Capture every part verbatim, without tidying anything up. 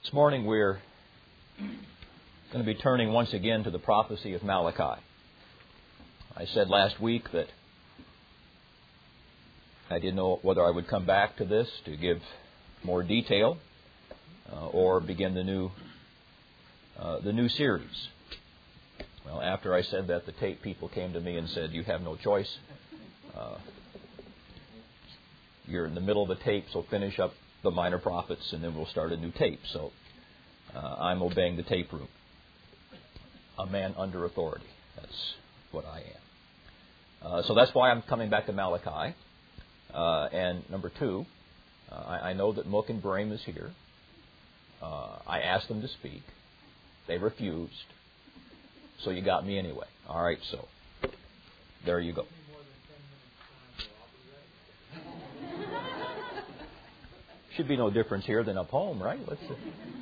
This morning we're going to be turning once again to the prophecy of Malachi. I said last week that I didn't know whether I would come back to this to give more detail uh, or begin the new uh, the new series. Well, after I said that, the tape people came to me and said, "You have no choice. Uh, you're in the middle of the tape, so finish up the minor prophets, and then we'll start a new tape." So uh, I'm obeying the tape room. A man under authority. That's what I am. Uh, so that's why I'm coming back to Malachi. Uh, and number two, uh, I, I know that Mook and Brame is here. Uh, I asked them to speak. They refused. So you got me anyway. All right, so there you go. Should be no difference here than up home, right? Let's see.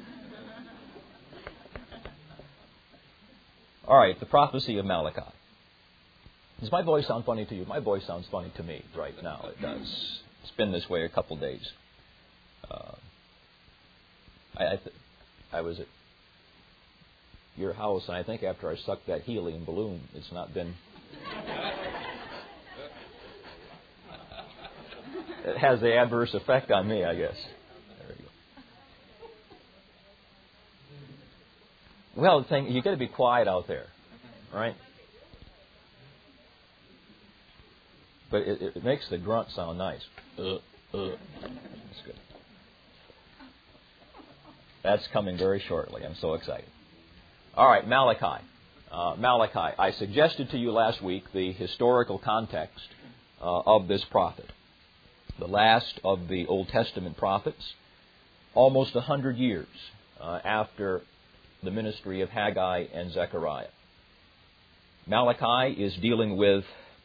All right, the prophecy of Malachi. Does my voice sound funny to you? My voice sounds funny to me right now. It does. It's been this way a couple days. Uh, I I, th- I was at your house, and I think after I sucked that helium balloon, it's not been... It has the adverse effect on me, I guess. There we go. Well, the thing, you got to be quiet out there, right? But it, it makes the grunt sound nice. Uh, uh. That's good. That's coming very shortly. I'm so excited. All right, Malachi. Uh, Malachi. I suggested to you last week the historical context uh, of this prophet. The last of the Old Testament prophets, almost a hundred years uh, after the ministry of Haggai and Zechariah. Malachi is dealing with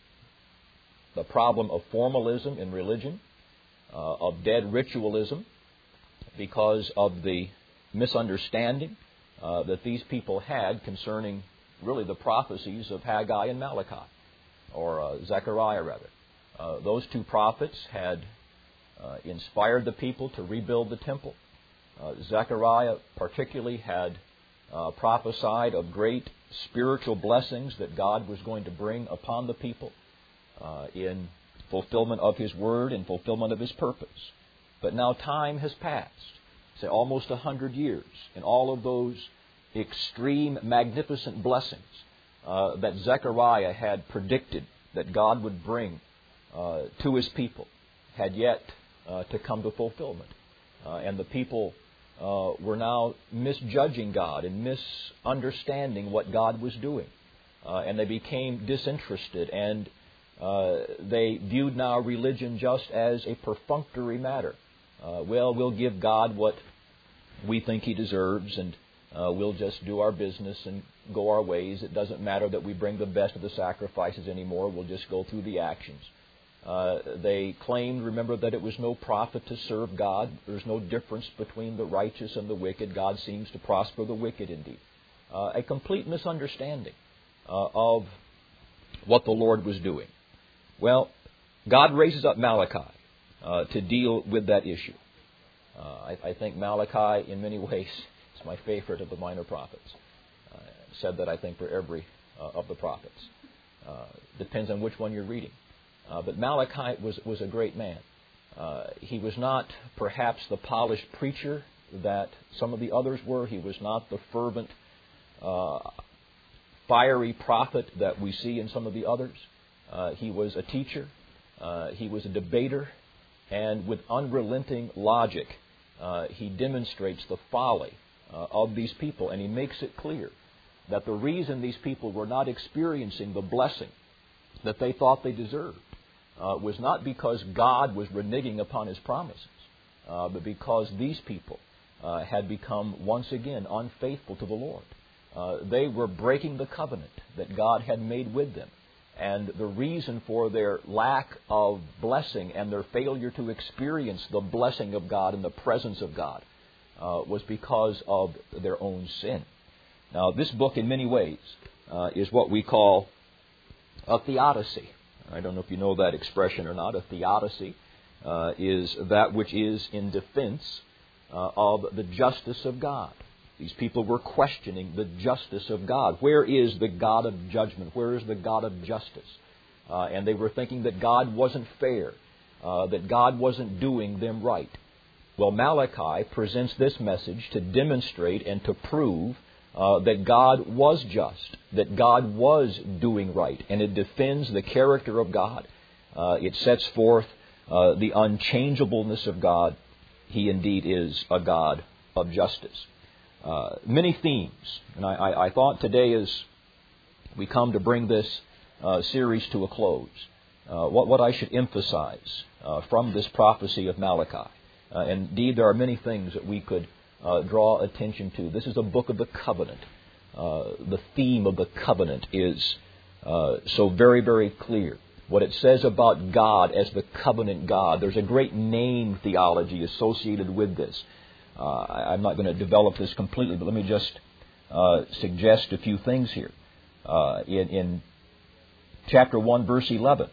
the problem of formalism in religion, uh, of dead ritualism, because of the misunderstanding uh, that these people had concerning really the prophecies of Haggai and Malachi, or uh, Zechariah rather. Uh, those two prophets had uh, inspired the people to rebuild the temple. Uh, Zechariah particularly had uh, prophesied of great spiritual blessings that God was going to bring upon the people uh, in fulfillment of His word and fulfillment of His purpose. But now time has passed, say almost a hundred years, and all of those extreme, magnificent blessings uh, that Zechariah had predicted that God would bring Uh, to His people had yet uh, to come to fulfillment. Uh, and the people uh, were now misjudging God and misunderstanding what God was doing. Uh, and they became disinterested, and uh, they viewed now religion just as a perfunctory matter. Uh, well, we'll give God what we think He deserves, and uh, we'll just do our business and go our ways. It doesn't matter that we bring the best of the sacrifices anymore. We'll just go through the actions. Uh, they claimed, remember, that it was no profit to serve God. There's no difference between the righteous and the wicked. God seems to prosper the wicked indeed. Uh, a complete misunderstanding uh, of what the Lord was doing. Well, God raises up Malachi uh, to deal with that issue. Uh, I, I think Malachi, in many ways, is my favorite of the minor prophets. Uh, I said that, I think, for every uh, of the prophets. Uh, depends on which one you're reading. Uh, but Malachi was, was a great man. Uh, he was not perhaps the polished preacher that some of the others were. He was not the fervent, uh, fiery prophet that we see in some of the others. Uh, he was a teacher. Uh, he was a debater. And with unrelenting logic, uh, he demonstrates the folly uh, of these people. And he makes it clear that the reason these people were not experiencing the blessing that they thought they deserved uh, was not because God was reneging upon His promises, uh, but because these people uh, had become once again unfaithful to the Lord. Uh, they were breaking the covenant that God had made with them. And the reason for their lack of blessing and their failure to experience the blessing of God and the presence of God uh, was because of their own sin. Now, this book, in many ways, uh, is what we call a theodicy. I don't know if you know that expression or not. A theodicy uh, is that which is in defense uh, of the justice of God. These people were questioning the justice of God. Where is the God of judgment? Where is the God of justice? Uh, and they were thinking that God wasn't fair, uh, that God wasn't doing them right. Well, Malachi presents this message to demonstrate and to prove uh, that God was just, that God was doing right, and it defends the character of God. Uh, it sets forth uh, the unchangeableness of God. He indeed is a God of justice. Uh, many themes, and I, I, I thought today as we come to bring this uh, series to a close, uh, what, what I should emphasize uh, from this prophecy of Malachi. Uh, indeed, there are many things that we could uh, draw attention to. This is a book of the covenant. Uh, the theme of the covenant is uh, so very, very clear. What it says about God as the covenant God, there's a great name theology associated with this. Uh, I, I'm not going to develop this completely, but let me just uh, suggest a few things here. Uh, in, in chapter one, verse eleven,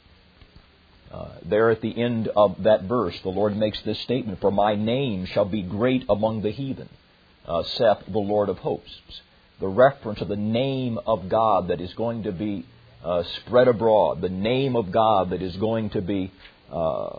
Uh, there at the end of that verse, the Lord makes this statement, "For my name shall be great among the heathen, uh, saith the Lord of hosts." The reference of the name of God that is going to be uh, spread abroad, the name of God that is going to be uh,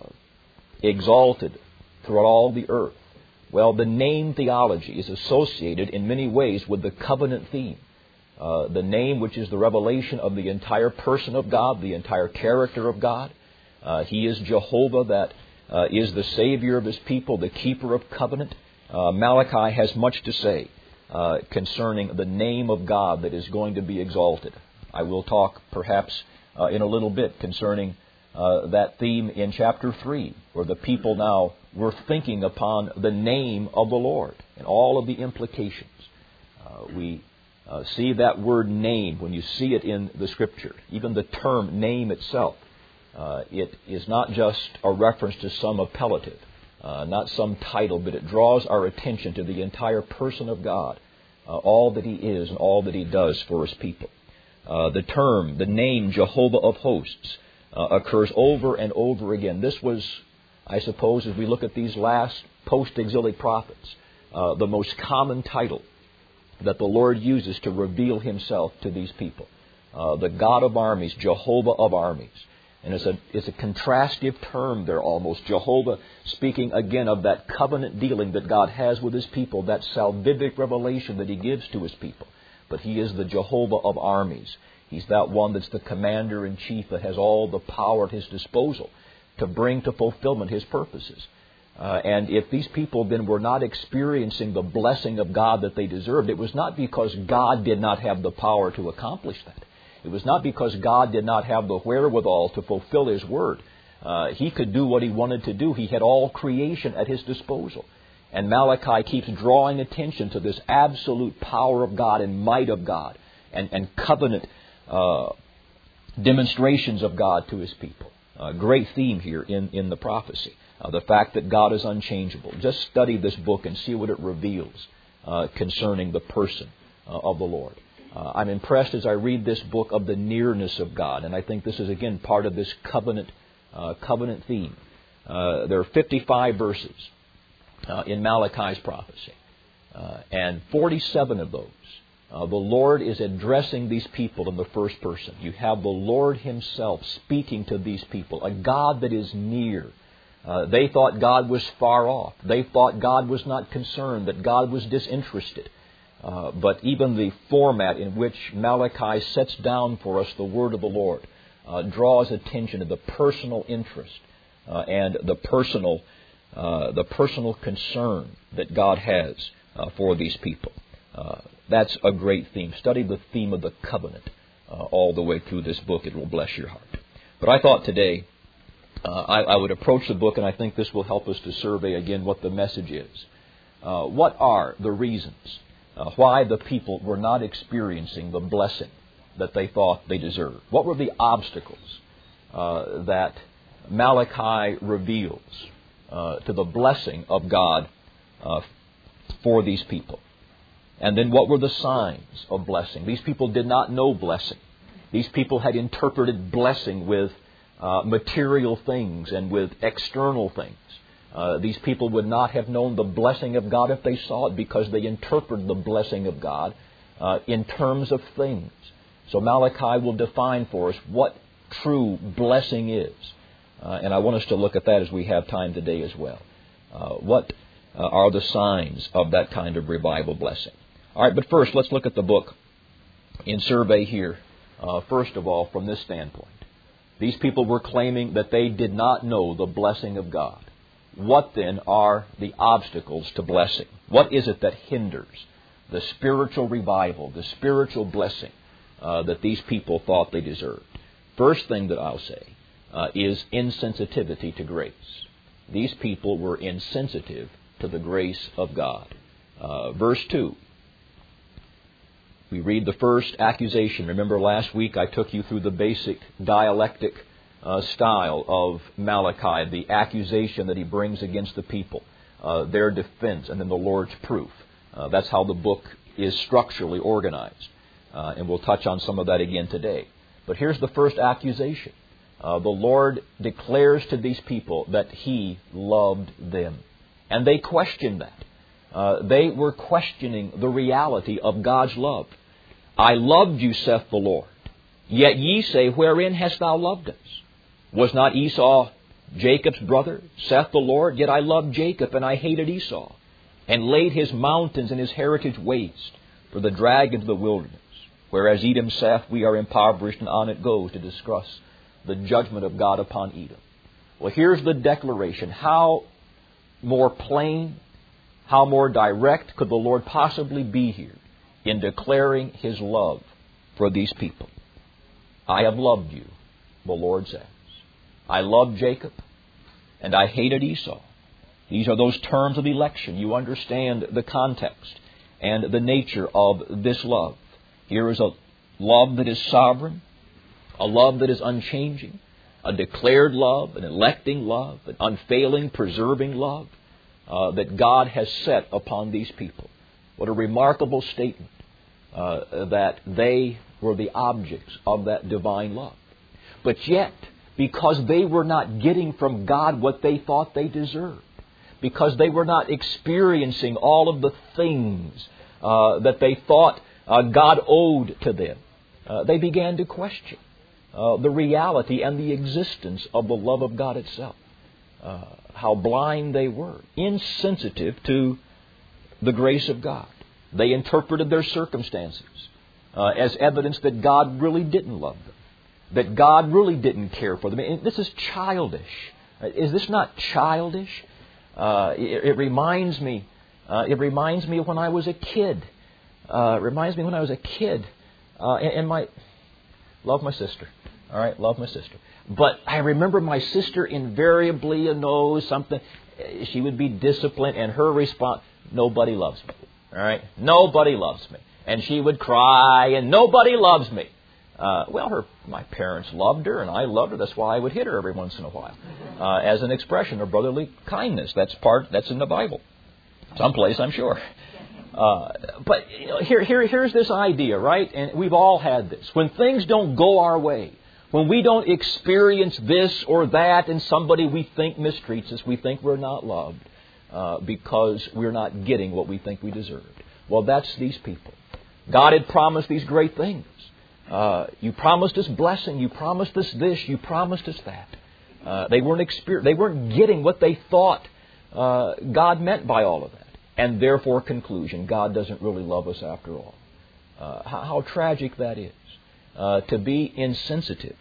exalted throughout all the earth. Well, the name theology is associated in many ways with the covenant theme. Uh, the name, which is the revelation of the entire person of God, the entire character of God. Uh, he is Jehovah, that uh, is the Savior of His people, the keeper of covenant. Uh, Malachi has much to say uh, concerning the name of God that is going to be exalted. I will talk perhaps uh, in a little bit concerning uh, that theme in chapter three, where the people now were thinking upon the name of the Lord and all of the implications. Uh, we uh, see that word name when you see it in the Scripture, even the term name itself. Uh, it is not just a reference to some appellative, uh, not some title, but it draws our attention to the entire person of God, uh, all that He is and all that He does for His people. Uh, the term, the name Jehovah of hosts, uh, occurs over and over again. This was, I suppose, as we look at these last post-exilic prophets, uh, the most common title that the Lord uses to reveal Himself to these people. Uh, the God of armies, Jehovah of armies. And it's a, it's a contrastive term there almost. Jehovah speaking again of that covenant dealing that God has with His people, that salvific revelation that He gives to His people. But He is the Jehovah of armies. He's that one that's the commander-in-chief that has all the power at His disposal to bring to fulfillment His purposes. Uh, and if these people then were not experiencing the blessing of God that they deserved, it was not because God did not have the power to accomplish that. It was not because God did not have the wherewithal to fulfill His word. Uh, he could do what He wanted to do. He had all creation at His disposal. And Malachi keeps drawing attention to this absolute power of God and might of God and, and covenant uh, demonstrations of God to His people. A great theme here in, in the prophecy. Uh, the fact that God is unchangeable. Just study this book and see what it reveals uh, concerning the person uh, of the Lord. Uh, I'm impressed as I read this book of the nearness of God, and I think this is again part of this covenant uh, covenant theme. Uh, there are fifty-five verses uh, in Malachi's prophecy, uh, and forty-seven of those, uh, the Lord is addressing these people in the first person. You have the Lord Himself speaking to these people, a God that is near. Uh, they thought God was far off. They thought God was not concerned, that God was disinterested. Uh, but even the format in which Malachi sets down for us the word of the Lord uh, draws attention to the personal interest uh, and the personal, uh, the personal concern that God has uh, for these people. Uh, that's a great theme. Study the theme of the covenant uh, all the way through this book. It will bless your heart. But I thought today uh, I, I would approach the book, and I think this will help us to survey again what the message is. Uh, what are the reasons Uh, why the people were not experiencing the blessing that they thought they deserved? What were the obstacles uh, that Malachi reveals uh, to the blessing of God uh, for these people? And then what were the signs of blessing? These people did not know blessing. These people had interpreted blessing with uh, material things and with external things. Uh, these people would not have known the blessing of God if they saw it, because they interpreted the blessing of God uh, in terms of things. So Malachi will define for us what true blessing is. Uh, and I want us to look at that as we have time today as well. Uh, what uh, are the signs of that kind of revival blessing? All right, but first, let's look at the book in survey here, uh, first of all, from this standpoint. These people were claiming that they did not know the blessing of God. What then are the obstacles to blessing? What is it that hinders the spiritual revival, the spiritual blessing uh, that these people thought they deserved? First thing that I'll say uh, is insensitivity to grace. These people were insensitive to the grace of God. Uh, verse two. We read the first accusation. Remember last week I took you through the basic dialectic uh, style of Malachi, the accusation that he brings against the people, uh, their defense, and then the Lord's proof. Uh, that's how the book is structurally organized. Uh, and we'll touch on some of that again today. But here's the first accusation. Uh, the Lord declares to these people that He loved them. And they questioned that. Uh, they were questioning the reality of God's love. I loved you, saith the Lord. Yet ye say, wherein hast thou loved us? Was not Esau Jacob's brother, saith the Lord? Yet I loved Jacob, and I hated Esau, and laid his mountains and his heritage waste for the dragons of the wilderness. Whereas Edom saith, we are impoverished, and on it goes to discuss the judgment of God upon Edom. Well, here's the declaration. How more plain, how more direct could the Lord possibly be here in declaring His love for these people? I have loved you, the Lord says. I loved Jacob, and I hated Esau. These are those terms of election. You understand the context and the nature of this love. Here is a love that is sovereign, a love that is unchanging, a declared love, an electing love, an unfailing, preserving love uh, that God has set upon these people. What a remarkable statement uh, that they were the objects of that divine love. But yet, because they were not getting from God what they thought they deserved, because they were not experiencing all of the things uh, that they thought uh, God owed to them, uh, they began to question uh, the reality and the existence of the love of God itself. Uh, how blind they were, insensitive to the grace of God. They interpreted their circumstances uh, as evidence that God really didn't love them, that God really didn't care for them. And this is childish. Is this not childish? Uh, it, it reminds me. Uh, it reminds me of when I was a kid. Uh, it reminds me when I was a kid, uh, and, and my love my sister. All right, love my sister. But I remember my sister invariably knows something. She would be disciplined, and her response: "Nobody loves me." All right, nobody loves me, and she would cry, and nobody loves me. Uh, well, her my parents loved her, and I loved her. That's why I would hit her every once in a while, uh, as an expression of brotherly kindness. That's part. That's in the Bible, someplace, I'm sure. Uh, but you know, here, here, here's this idea, right? And we've all had this. When things don't go our way, when we don't experience this or that, and somebody we think mistreats us, we think we're not loved uh, because we're not getting what we think we deserved. Well, that's these people. God had promised these great things. Uh, you promised us blessing. You promised us this. You promised us that. Uh, they weren't exper- They weren't getting what they thought uh, God meant by all of that. And therefore, conclusion, God doesn't really love us after all. Uh, how, how tragic that is. Uh, to be insensitive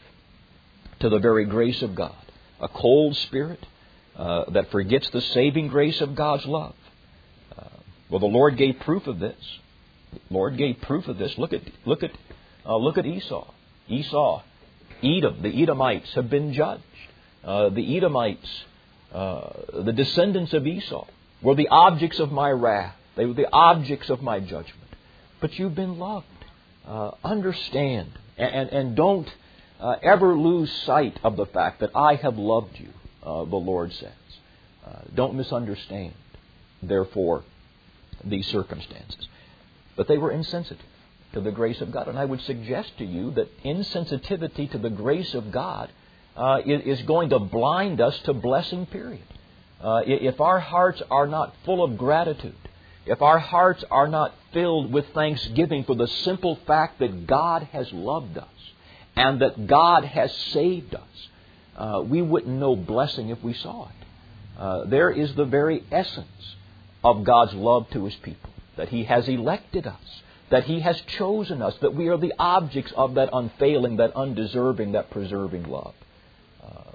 to the very grace of God. A cold spirit uh, that forgets the saving grace of God's love. Uh, well, the Lord gave proof of this. The Lord gave proof of this. Look at look at uh, look at Esau. Esau, Edom. The Edomites have been judged. Uh, the Edomites, uh, the descendants of Esau, were the objects of my wrath. They were the objects of my judgment. But you've been loved. Uh, understand and, and don't uh, ever lose sight of the fact that I have loved you, uh, the Lord says. Uh, don't misunderstand, therefore, these circumstances. But they were insensitive to the grace of God. And I would suggest to you that insensitivity to the grace of God uh, is going to blind us to blessing, period. uh, if our hearts are not full of gratitude, if our hearts are not filled with thanksgiving for the simple fact that God has loved us and that God has saved us, uh, we wouldn't know blessing if we saw it. Uh, there is the very essence of God's love to His people, that He has elected us, that He has chosen us, that we are the objects of that unfailing, that undeserving, that preserving love. Uh,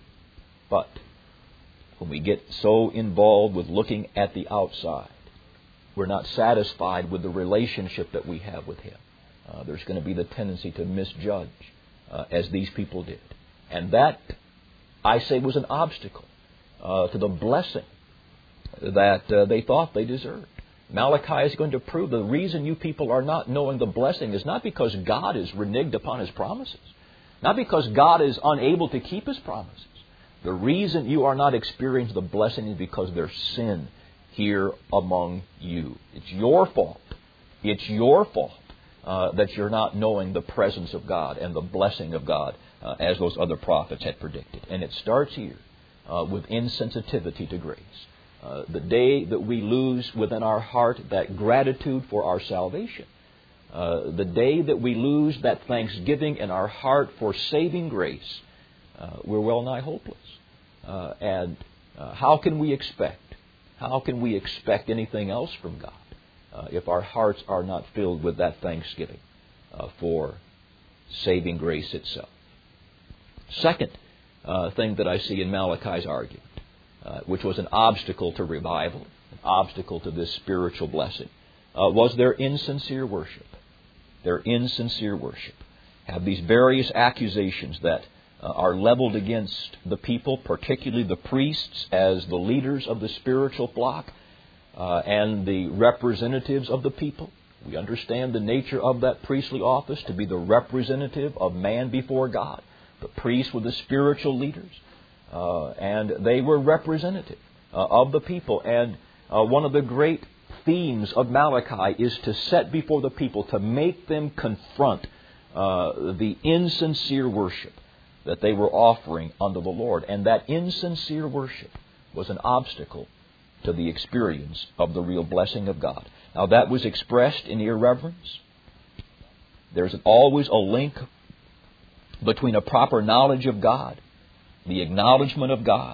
but when we get so involved with looking at the outside, we're not satisfied with the relationship that we have with Him. Uh, there's going to be the tendency to misjudge, uh, as these people did. And that, I say, was an obstacle uh, to the blessing that uh, they thought they deserved. Malachi is going to prove the reason you people are not knowing the blessing is not because God is reneged upon His promises, not because God is unable to keep His promises. The reason you are not experiencing the blessing is because there's sin here among you. It's your fault. It's your fault uh, that you're not knowing the presence of God and the blessing of God uh, as those other prophets had predicted. And it starts here uh, with insensitivity to grace. Uh, the day that we lose within our heart that gratitude for our salvation, uh, the day that we lose that thanksgiving in our heart for saving grace, uh, we're well nigh hopeless. Uh, and uh, how can we expect How can we expect anything else from God uh, if our hearts are not filled with that thanksgiving uh, for saving grace itself? Second uh, thing that I see in Malachi's argument, uh, which was an obstacle to revival, an obstacle to this spiritual blessing, uh, was their insincere worship. Their insincere worship. Have these various accusations that Uh, are leveled against the people, particularly the priests as the leaders of the spiritual flock uh, and the representatives of the people. We understand the nature of that priestly office to be the representative of man before God. The priests were the spiritual leaders, uh, and they were representative uh, of the people. And uh, one of the great themes of Malachi is to set before the people, to make them confront uh, the insincere worship that they were offering unto the Lord. And that insincere worship was an obstacle to the experience of the real blessing of God. Now that was expressed in irreverence. There's always a link between a proper knowledge of God, the acknowledgement of God.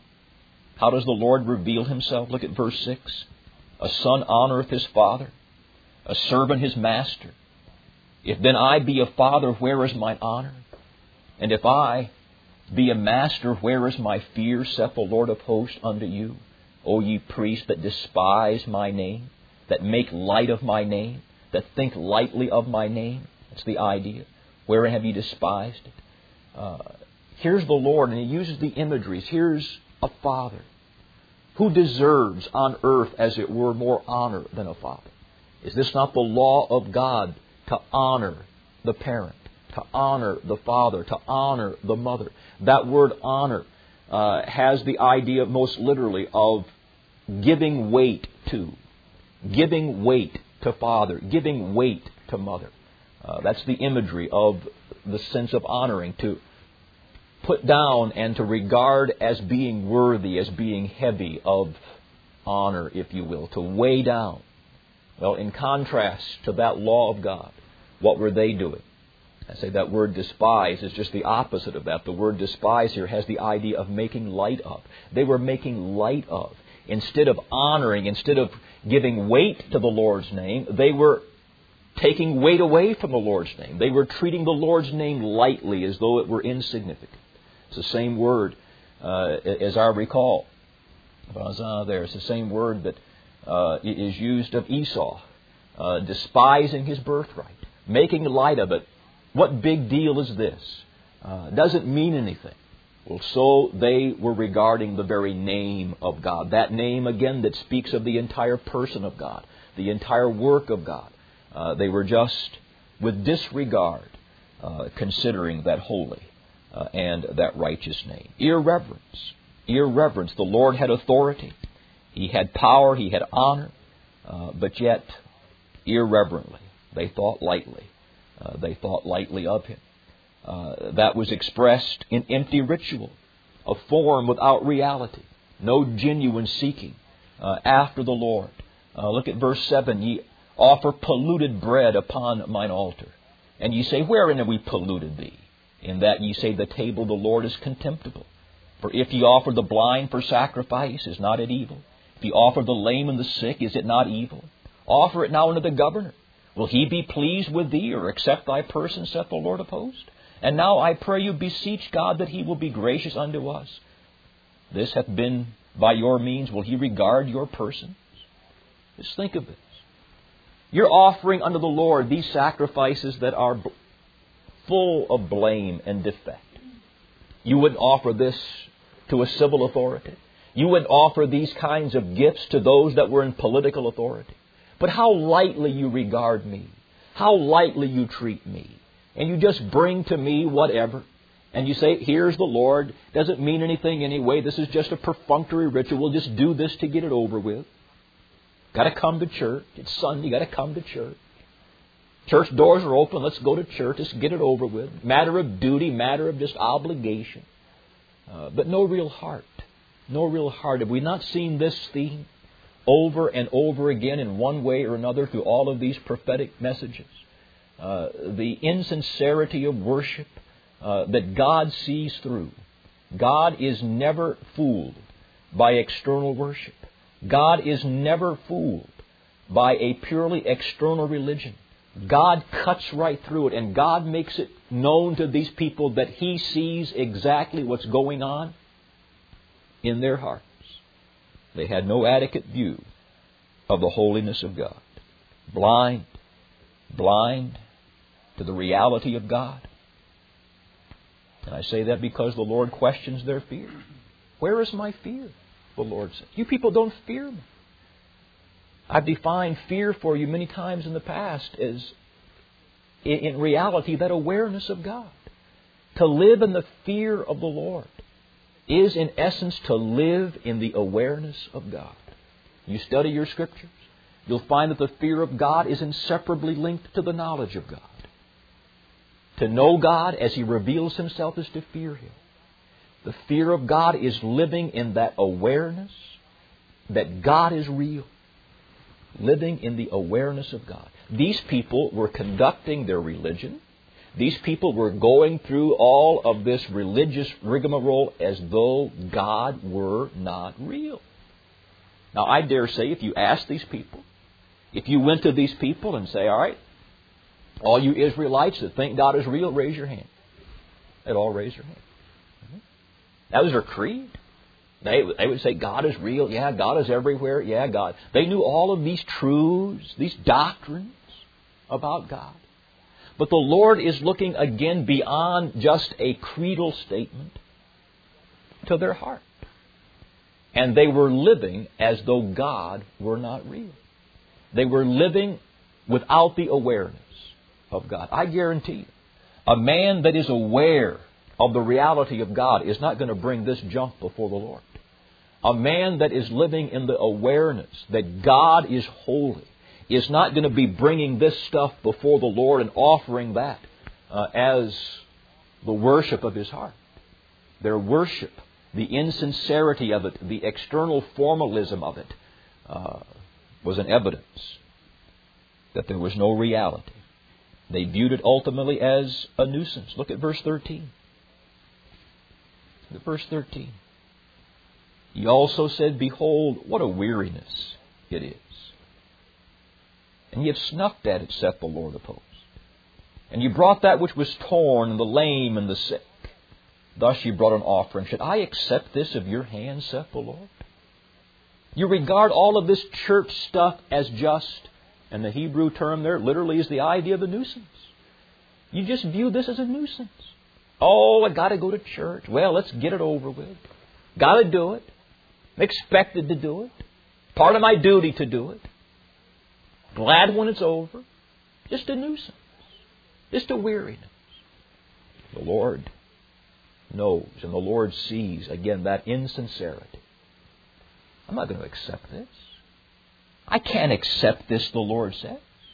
How does the Lord reveal Himself? Look at verse six. A son honoreth his father, a servant his master. If then I be a father, where is mine honor? And if I be a master, where is my fear, saith the Lord of hosts unto you? O ye priests that despise my name, that make light of my name, that think lightly of my name. That's the idea. Wherein have ye despised it? Uh, here's the Lord, and He uses the imageries. Here's a father. Who deserves on earth, as it were, more honor than a father? Is this not the law of God to honor the parent? To honor the father, to honor the mother. That word honor uh, has the idea most literally of giving weight to. Giving weight to father. Giving weight to mother. Uh, that's the imagery of the sense of honoring. To put down and to regard as being worthy, as being heavy of honor, if you will. To weigh down. Well, in contrast to that law of God, what were they doing? I say that word despise is just the opposite of that. The word despise here has the idea of making light of. They were making light of. Instead of honoring, instead of giving weight to the Lord's name, they were taking weight away from the Lord's name. They were treating the Lord's name lightly as though it were insignificant. It's the same word uh, as I recall. Uh, there, it's the same word that uh, is used of Esau, uh, despising his birthright, making light of it. What big deal is this? Uh, doesn't mean anything. Well, so they were regarding the very name of God. That name, again, that speaks of the entire person of God, the entire work of God. Uh, they were just, with disregard, uh, considering that holy uh, and that righteous name. Irreverence. Irreverence. The Lord had authority. He had power. He had honor. Uh, but yet, irreverently, they thought lightly. Uh, they thought lightly of Him. Uh, that was expressed in empty ritual, a form without reality. no genuine seeking uh, after the Lord. Uh, look at verse seven. Ye offer polluted bread upon mine altar. And ye say, wherein have we polluted thee? In that ye say, the table of the Lord is contemptible. For if ye offer the blind for sacrifice, is not it evil? If ye offer the lame and the sick, is it not evil? Offer it now unto the governor. Will he be pleased with thee, or accept thy person, saith the Lord of hosts? And now I pray you, beseech God that he will be gracious unto us. This hath been by your means. Will he regard your persons? Just think of this. You're offering unto the Lord these sacrifices that are b- full of blame and defect. You wouldn't offer this to a civil authority. You wouldn't offer these kinds of gifts to those that were in political authority. But how lightly you regard me. How lightly you treat me. And you just bring to me whatever. And you say, here's the Lord. Doesn't mean anything anyway. This is just a perfunctory ritual. Just do this to get it over with. Got to come to church. It's Sunday. Got to come to church. Church doors are open. Let's go to church. Let's get it over with. Matter of duty. Matter of just obligation. Uh, but no real heart. No real heart. Have we not seen this theme over and over again in one way or another through all of these prophetic messages? Uh, the insincerity of worship uh, that God sees through. God is never fooled by external worship. God is never fooled by a purely external religion. God cuts right through it, and God makes it known to these people that He sees exactly what's going on in their hearts. They had no adequate view of the holiness of God. Blind, blind to the reality of God. And I say that because the Lord questions their fear. Where is my fear? The Lord says. You people don't fear me. I've defined fear for you many times in the past as, in reality, that awareness of God. To live in the fear of the Lord is, in essence, to live in the awareness of God. You study your Scriptures, you'll find that the fear of God is inseparably linked to the knowledge of God. To know God as He reveals Himself is to fear Him. The fear of God is living in that awareness that God is real. Living in the awareness of God. These people were conducting their religion. These people were going through all of this religious rigmarole as though God were not real. Now, I dare say if you ask these people, if you went to these people and say, all right, all you Israelites that think God is real, raise your hand. They'd all raise their hand. That was their creed. They, they would say, God is real. Yeah, God is everywhere. Yeah, God. They knew all of these truths, these doctrines about God. But the Lord is looking again beyond just a creedal statement to their heart. And they were living as though God were not real. They were living without the awareness of God. I guarantee you, a man that is aware of the reality of God is not going to bring this junk before the Lord. A man that is living in the awareness that God is holy is not going to be bringing this stuff before the Lord and offering that uh, as the worship of his heart. Their worship, the insincerity of it, the external formalism of it, uh, was an evidence that there was no reality. They viewed it ultimately as a nuisance. Look at verse thirteen. Look at verse thirteen. He also said, behold, what a weariness it is. And ye have snuffed at it, saith the Lord of hosts. And ye brought that which was torn, and the lame, and the sick. Thus ye brought an offering. Should I accept this of your hand, saith the Lord? You regard all of this church stuff as just, and the Hebrew term there literally is the idea of a nuisance. You just view this as a nuisance. Oh, I got to go to church. Well, let's get it over with. Got to do it. I'm expected to do it. Part of my duty to do it. Glad when it's over. Just a nuisance. Just a weariness. The Lord knows and the Lord sees, again, that insincerity. I'm not going to accept this. I can't accept this, the Lord says.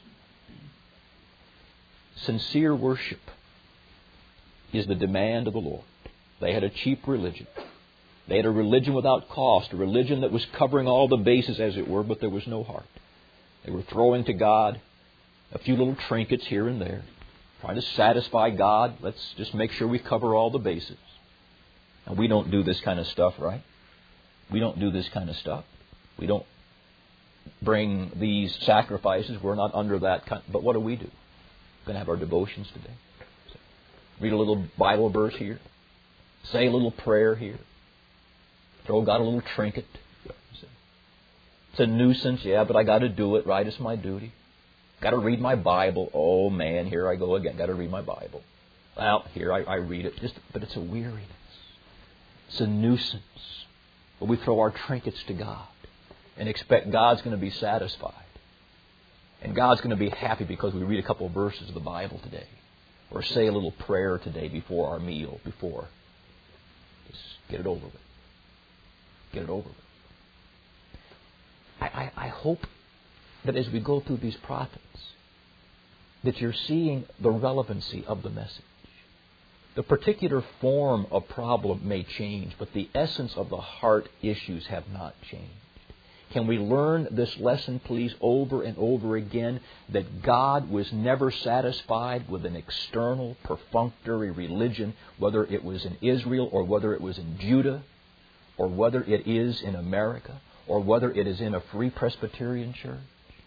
Sincere worship is the demand of the Lord. They had a cheap religion. They had a religion without cost, a religion that was covering all the bases, as it were, but there was no heart. They were throwing to God a few little trinkets here and there, trying to satisfy God. Let's just make sure we cover all the bases. And we don't do this kind of stuff, right? We don't do this kind of stuff. We don't bring these sacrifices. We're not under that kind. But what do we do? We're going to have our devotions today. Read a little Bible verse here. Say a little prayer here. Throw God a little trinket. It's a nuisance, yeah, but I got to do it, right? It's my duty. Got to read my Bible. Oh man, here I go again. Got to read my Bible. Well, here I, I read it. Just, but it's a weariness. It's a nuisance. But we throw our trinkets to God and expect God's going to be satisfied. And God's going to be happy because we read a couple of verses of the Bible today. Or say a little prayer today before our meal, before. Just get it over with. Get it over with. I, I, I hope that as we go through these prophets, that you're seeing the relevancy of the message. The particular form of problem may change, but the essence of the heart issues have not changed. Can we learn this lesson, please, over and over again, that God was never satisfied with an external, perfunctory religion, whether it was in Israel or whether it was in Judah, or whether it is in America, or whether it is in a Free Presbyterian church.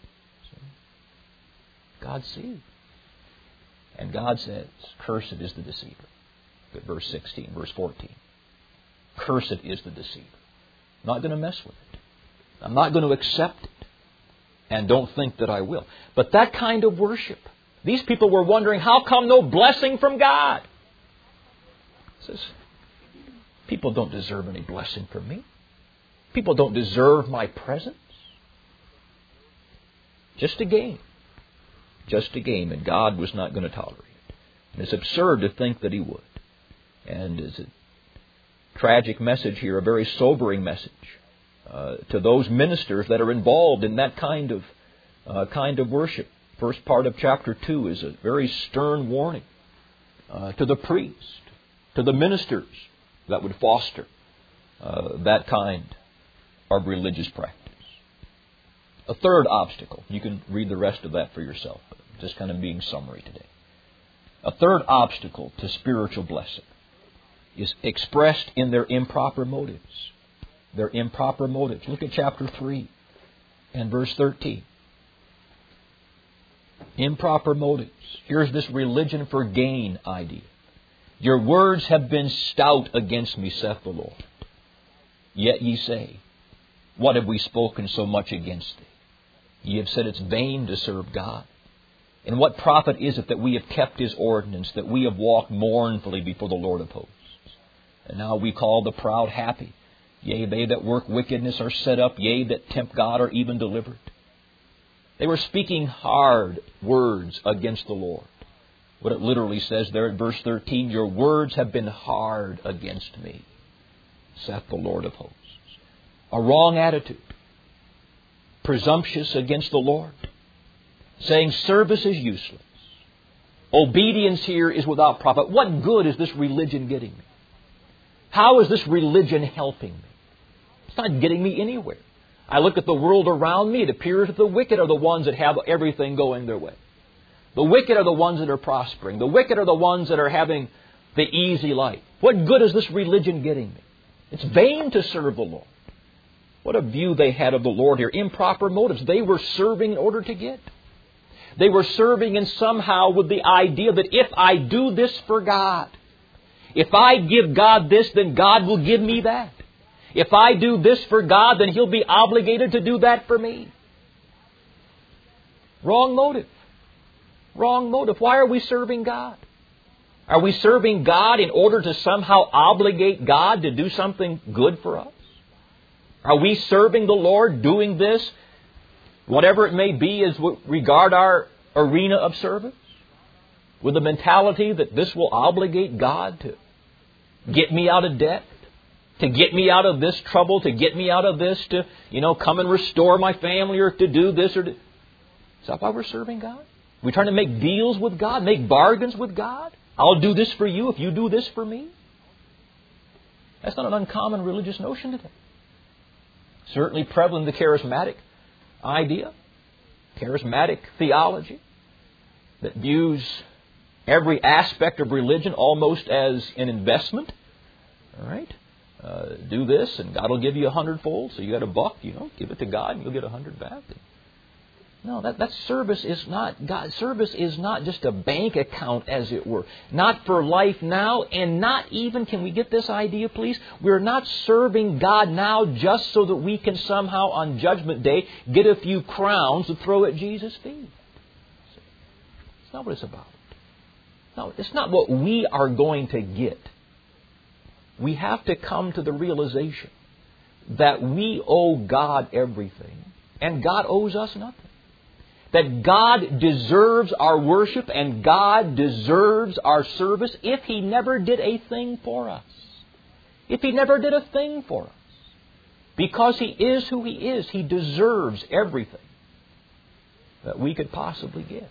God sees. And God says, cursed is the deceiver. Look at verse sixteen, verse fourteen. Cursed is the deceiver. I'm not going to mess with it. I'm not going to accept it. And don't think that I will. But that kind of worship, these people were wondering, how come no blessing from God? He says, people don't deserve any blessing from me. People don't deserve my presence. Just a game. Just a game. And God was not going to tolerate it. And it's absurd to think that He would. And it's a tragic message here, a very sobering message uh, to those ministers that are involved in that kind of uh, kind of worship. First part of chapter two is a very stern warning uh, to the priest, to the ministers that would foster uh, that kind of religious practice. A third obstacle, you can read the rest of that for yourself, but just kind of being summary today. A third obstacle to spiritual blessing is expressed in their improper motives. Their improper motives. Look at chapter three and verse thirteen. Improper motives. Here's this religion for gain idea. Your words have been stout against me, saith the Lord. Yet ye say, what have we spoken so much against thee? Ye have said it's vain to serve God. And what profit is it that we have kept His ordinance, that we have walked mournfully before the Lord of hosts? And now we call the proud happy. Yea, they that work wickedness are set up. Yea, that tempt God are even delivered. They were speaking hard words against the Lord. What it literally says there at verse thirteen, your words have been hard against me, saith the Lord of hosts. A wrong attitude. Presumptuous against the Lord. Saying service is useless. Obedience here is without profit. What good is this religion getting me? How is this religion helping me? It's not getting me anywhere. I look at the world around me. It appears that the wicked are the ones that have everything going their way. The wicked are the ones that are prospering. The wicked are the ones that are having the easy life. What good is this religion getting me? It's vain to serve the Lord. What a view they had of the Lord here. Improper motives. They were serving in order to get. They were serving in somehow with the idea that if I do this for God, if I give God this, then God will give me that. If I do this for God, then He'll be obligated to do that for me. Wrong motive. Wrong motive. Why are we serving God? Are we serving God in order to somehow obligate God to do something good for us? Are we serving the Lord doing this, whatever it may be, as we regard our arena of service? With the mentality that this will obligate God to get me out of debt, to get me out of this trouble, to get me out of this, to, you know, come and restore my family, or to do this or to... Is that why we're serving God? We're trying to make deals with God, make bargains with God? I'll do this for you if you do this for me? That's not an uncommon religious notion today. Certainly prevalent in the charismatic idea, charismatic theology that views every aspect of religion almost as an investment. All right? Uh, do this and God will give you a hundredfold. So you got a buck, you know, give it to God and you'll get a hundred back. No, that, that service is not God. Service is not just a bank account, as it were. Not for life now, and not even, can we get this idea, please? We're not serving God now just so that we can somehow on Judgment Day get a few crowns to throw at Jesus' feet. It's not what it's about. No, it's not what we are going to get. We have to come to the realization that we owe God everything, and God owes us nothing. That God deserves our worship and God deserves our service if He never did a thing for us. If He never did a thing for us. Because He is who He is, He deserves everything that we could possibly give.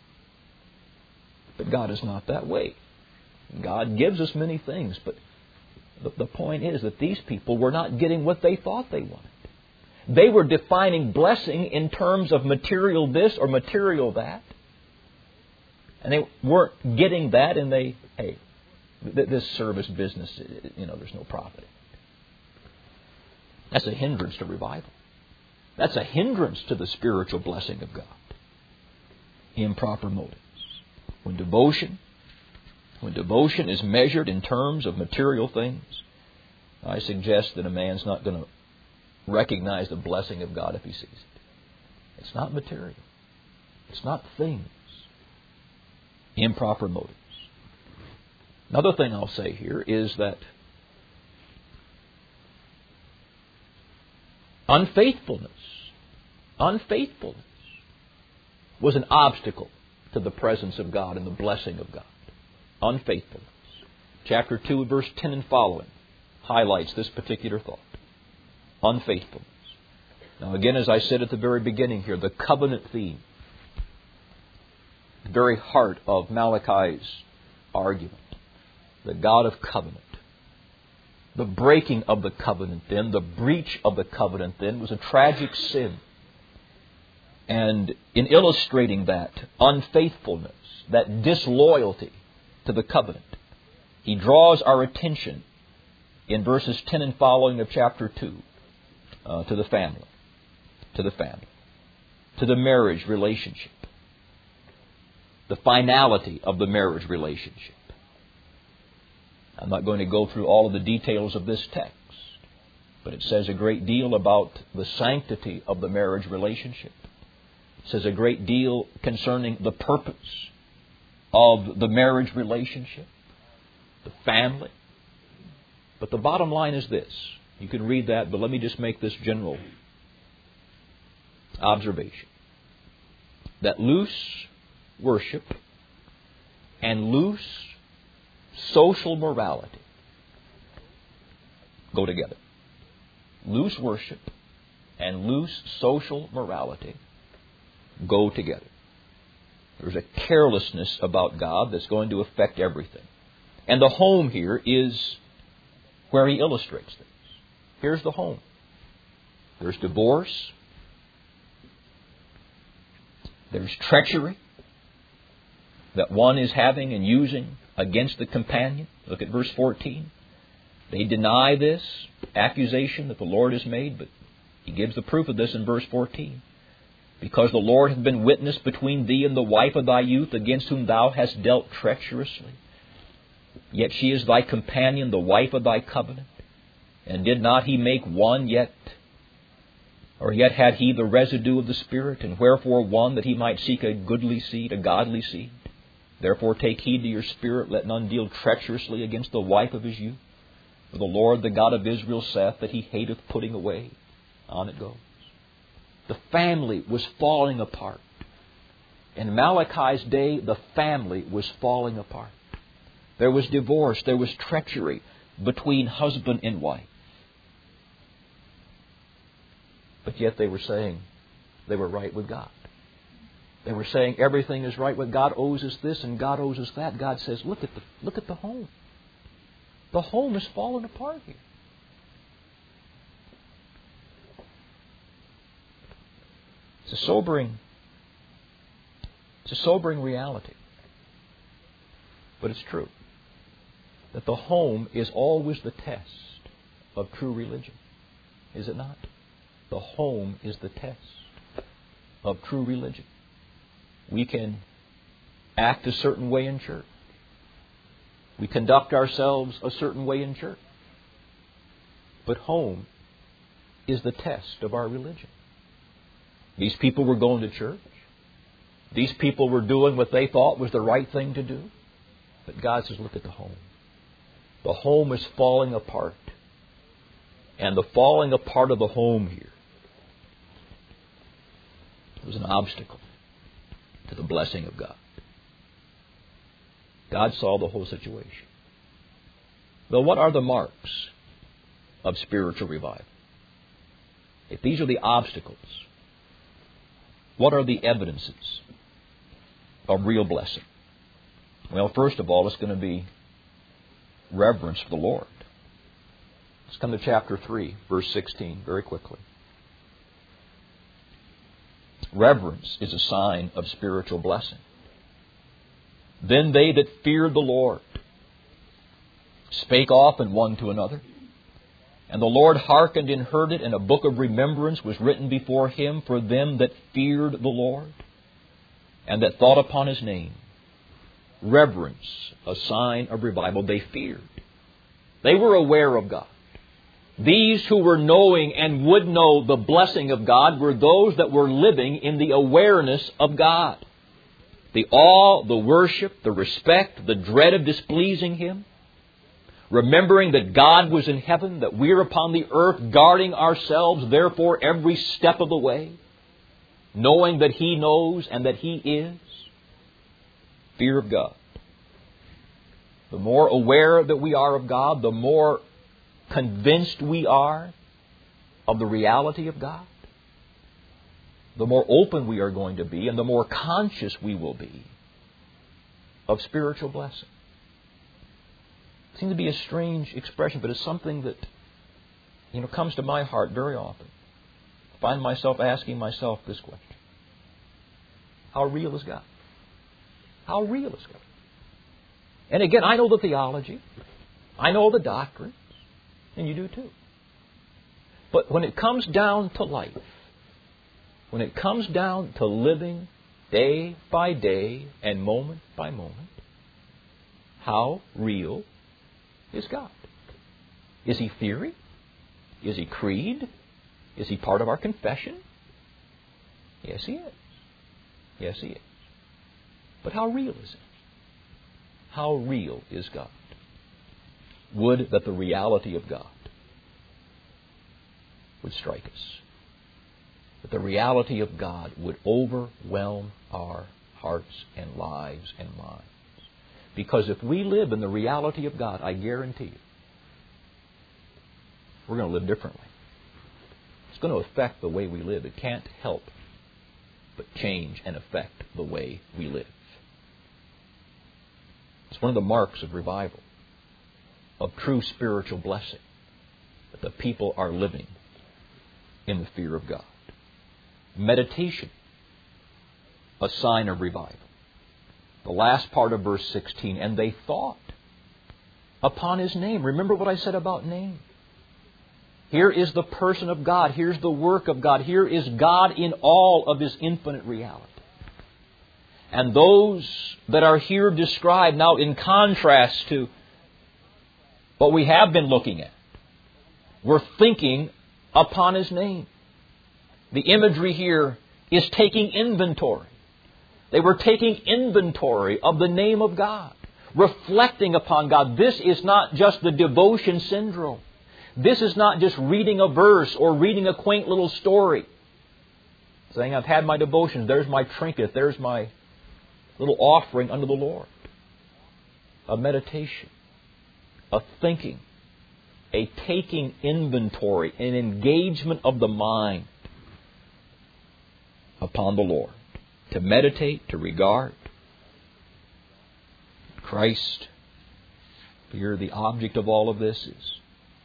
But God is not that way. God gives us many things, but the, the point is that these people were not getting what they thought they wanted. They were defining blessing in terms of material this or material that. And they weren't getting that, and they, hey, this service business, you know, there's no profit. That's a hindrance to revival. That's a hindrance to the spiritual blessing of God. Improper motives. When devotion, when devotion is measured in terms of material things, I suggest that a man's not going to recognize the blessing of God if he sees it. It's not material. It's not things. Improper motives. Another thing I'll say here is that unfaithfulness, unfaithfulness was an obstacle to the presence of God and the blessing of God. Unfaithfulness. Chapter two, verse ten and following highlights this particular thought. Unfaithfulness. Now again, as I said at the very beginning here, the covenant theme, the very heart of Malachi's argument, the God of covenant. The breaking of the covenant then, the breach of the covenant then, was a tragic sin. And in illustrating that unfaithfulness, that disloyalty to the covenant, he draws our attention in verses ten and following of chapter two uh, to the family, to the family, to the marriage relationship, the finality of the marriage relationship. I'm not going to go through all of the details of this text, but it says a great deal about the sanctity of the marriage relationship. It says a great deal concerning the purpose of the marriage relationship, the family. But the bottom line is this. You can read that, but let me just make this general observation. That loose worship and loose social morality go together. Loose worship and loose social morality go together. There's a carelessness about God that's going to affect everything. And the home here is where he illustrates this. Here's the home. There's divorce. There's treachery that one is having and using against the companion. Look at verse fourteen. They deny this accusation that the Lord has made, but he gives the proof of this in verse fourteen. Because the Lord hath been witness between thee and the wife of thy youth, against whom thou hast dealt treacherously. Yet she is thy companion, the wife of thy covenant. And did not he make one yet? Or yet had he the residue of the Spirit? And wherefore one, that he might seek a goodly seed, a godly seed? Therefore take heed to your spirit, let none deal treacherously against the wife of his youth. For the Lord, the God of Israel, saith that he hateth putting away. On it goes. The family was falling apart. In Malachi's day, the family was falling apart. There was divorce, there was treachery between husband and wife. But yet they were saying they were right with God. They were saying everything is right with God, owes us this and God owes us that. God says, look at the look at the home. The home is falling apart here. It's a sobering, it's a sobering reality. But it's true that the home is always the test of true religion. Is it not? The home is the test of true religion. We can act a certain way in church. We conduct ourselves a certain way in church. But home is the test of our religion. These people were going to church. These people were doing what they thought was the right thing to do. But God says, look at the home. The home is falling apart. And the falling apart of the home here was an obstacle to the blessing of God. God saw the whole situation. Well, what are the marks of spiritual revival? If these are the obstacles, what are the evidences of real blessing? Well, first of all, it's going to be reverence for the Lord. Let's come to chapter three, verse sixteen, very quickly. Reverence is a sign of spiritual blessing. Then they that feared the Lord spake often one to another. And the Lord hearkened and heard it, and a book of remembrance was written before him for them that feared the Lord, and that thought upon his name. Reverence, a sign of revival. They feared. They were aware of God. These who were knowing and would know the blessing of God were those that were living in the awareness of God. The awe, the worship, the respect, the dread of displeasing Him. Remembering that God was in heaven, that we're upon the earth, guarding ourselves, therefore, every step of the way. Knowing that He knows and that He is. Fear of God. The more aware that we are of God, the more convinced we are of the reality of God, the more open we are going to be and the more conscious we will be of spiritual blessing. It seems to be a strange expression, but it's something that, you know, comes to my heart very often. I find myself asking myself this question. How real is God? How real is God? And again, I know the theology. I know the doctrine. And you do too. But when it comes down to life, when it comes down to living day by day and moment by moment, how real is God? Is He theory? Is He creed? Is He part of our confession? Yes, He is. Yes, He is. But how real is it? How real is God? Would that the reality of God would strike us. That the reality of God would overwhelm our hearts and lives and minds. Because if we live in the reality of God, I guarantee you, we're going to live differently. It's going to affect the way we live. It can't help but change and affect the way we live. It's one of the marks of revival, of true spiritual blessing, that the people are living in the fear of God. Meditation, a sign of revival. The last part of verse sixteen, and they thought upon His name. Remember what I said about name. Here is the person of God. Here's the work of God. Here is God in all of His infinite reality. And those that are here described now in contrast to what we have been looking at, we're thinking upon His name. The imagery here is taking inventory. They were taking inventory of the name of God, reflecting upon God. This is not just the devotion syndrome. This is not just reading a verse or reading a quaint little story. Saying, I've had my devotions, there's my trinket, there's my little offering unto the Lord. A meditation, a thinking, a taking inventory, an engagement of the mind upon the Lord. To meditate, to regard Christ Here the object of all of this is,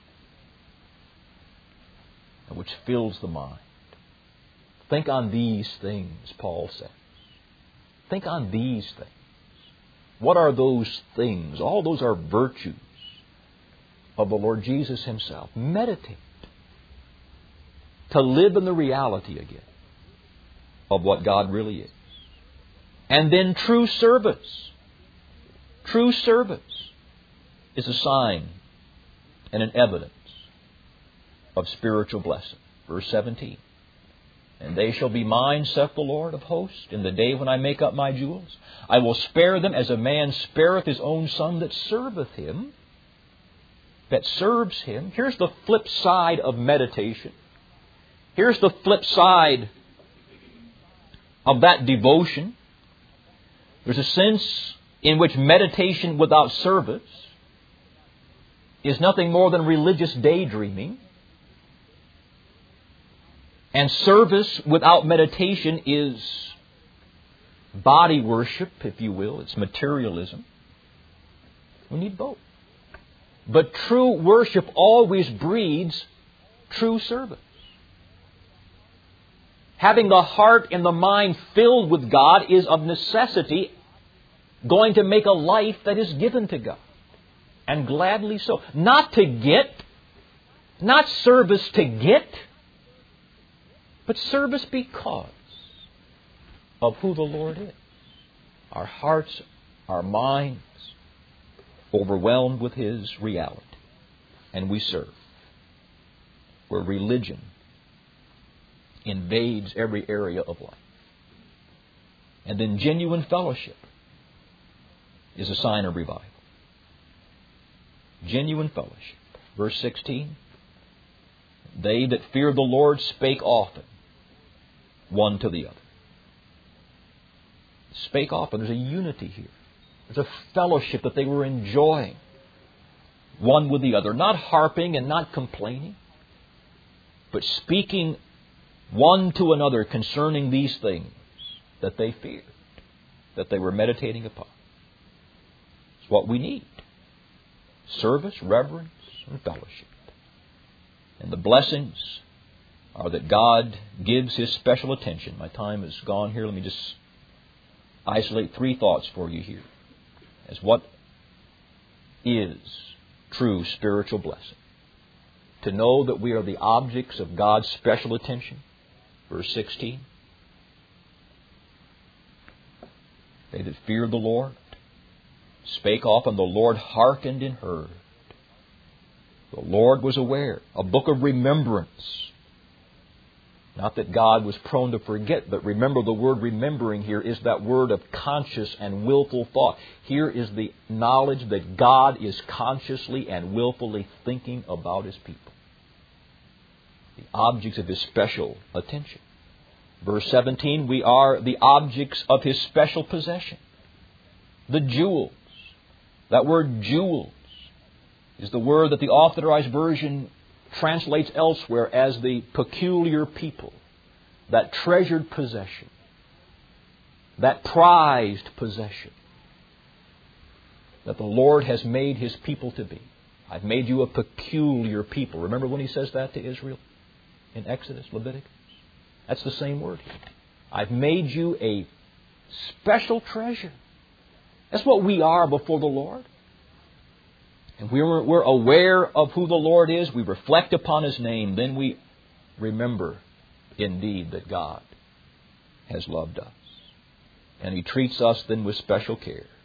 which fills the mind. Think on these things, Paul says. Think on these things. What are those things? All those are virtues of the Lord Jesus Himself. Meditate. To live in the reality again of what God really is. And then true service. True service is a sign and an evidence of spiritual blessing. Verse seventeen. And they shall be mine, saith the Lord of hosts, in the day when I make up my jewels. I will spare them as a man spareth his own son that serveth him, that serves him. Here's the flip side of meditation. Here's the flip side of that devotion. There's a sense in which meditation without service is nothing more than religious daydreaming. And service without meditation is body worship, if you will. It's materialism. We need both. But true worship always breeds true service. Having the heart and the mind filled with God is of necessity going to make a life that is given to God. And gladly so. Not to get, not service to get, but service because of who the Lord is. Our hearts, our minds, overwhelmed with His reality. And we serve. Where religion invades every area of life. And then genuine fellowship is a sign of revival. Genuine fellowship. Verse sixteen. They that fear the Lord spake often one to the other. Spake often. There's a unity here. There's a fellowship that they were enjoying one with the other. Not harping and not complaining, but speaking one to another concerning these things that they feared, that they were meditating upon. It's what we need. Service, reverence, and fellowship. And the blessings are that God gives His special attention. My time is gone here. Let me just isolate three thoughts for you here as what is true spiritual blessing. To know that we are the objects of God's special attention. Verse sixteen. They that feared the Lord spake often, the Lord hearkened and heard. The Lord was aware. A book of remembrance. Not that God was prone to forget, but remember, the word remembering here is that word of conscious and willful thought. Here is the knowledge that God is consciously and willfully thinking about His people. The objects of His special attention. Verse seventeen, we are the objects of His special possession. The jewels. That word jewels is the word that the Authorized Version translates elsewhere as the peculiar people. That treasured possession. That prized possession. That the Lord has made His people to be. I've made you a peculiar people. Remember when He says that to Israel in Exodus, Leviticus? That's the same word here. I've made you a special treasure. That's what we are before the Lord. And we're, we're aware of who the Lord is. We reflect upon His name. Then we remember indeed that God has loved us. And He treats us then with special care.